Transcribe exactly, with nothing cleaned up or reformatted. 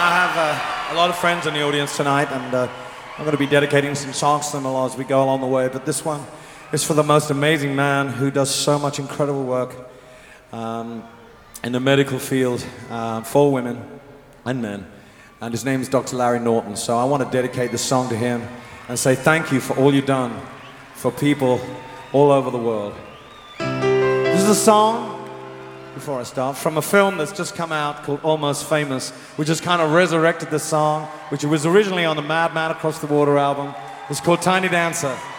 I have uh, a lot of friends in the audience tonight, and uh, I'm going to be dedicating some songs to them as we go along the way. But this one is for the most amazing man who does so much incredible work um, in the medical field uh, for women and men. And his name is Doctor Larry Norton. So I want to dedicate this song to him and say thank you for all you've done for people all over the world. This is a song, before I start, from a film that's just come out called Almost Famous, which has kind of resurrected this song, which was originally on the Mad Man Across the Water album. It's called Tiny Dancer.